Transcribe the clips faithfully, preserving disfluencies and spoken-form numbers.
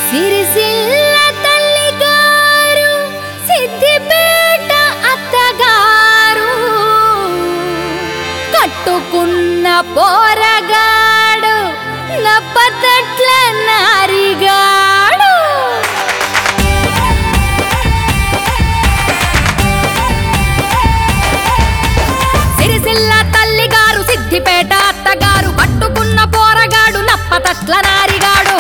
సిరిసిల్ల తల్లిగారు సిద్దిపేట అత్తగారు కట్టుకున్న పోరగాడు నప్పతట్ల నారిగాడు సిరిసిల్ల తల్లిగారు సిద్దిపేట అత్తగారు కట్టుకున్న పోరగాడు నప్పతట్ల నారిగాడు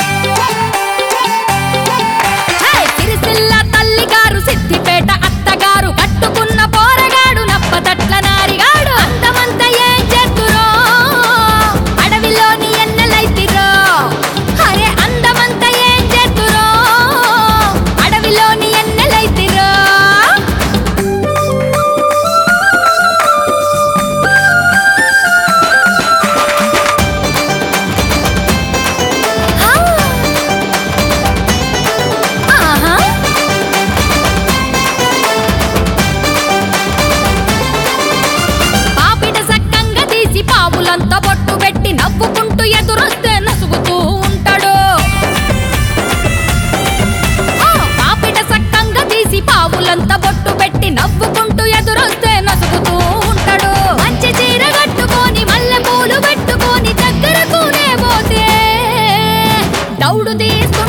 సిరిసిల్ల తల్లిగారు సిద్దిపేట అత్తగారు కట్టుకున్న పోరగాడు నప్పతట్ల నారిగాడు అందమంతా ఏం చేతురో అడవిలోని ఎన్నెలైతిరో అరే అందమంతా ఏం చేతురో అడవిలోని ఎన్నెలైతిరో పావులంతా బొట్టు పెట్టి నవ్వుకుంటూ ఎదురొస్తే నసుగుతూ ఉంటాడు పాపిట సక్కంగా తీసి పావులంతా బొట్టు పెట్టి నవ్వుకుంటూ ఎదురొస్తే నసుగుతూ ఉంటాడు మంచి చీర కట్టుకొని మల్లె పూలు పెట్టుకొని దగ్గరకునే పోతే దౌడు తీసు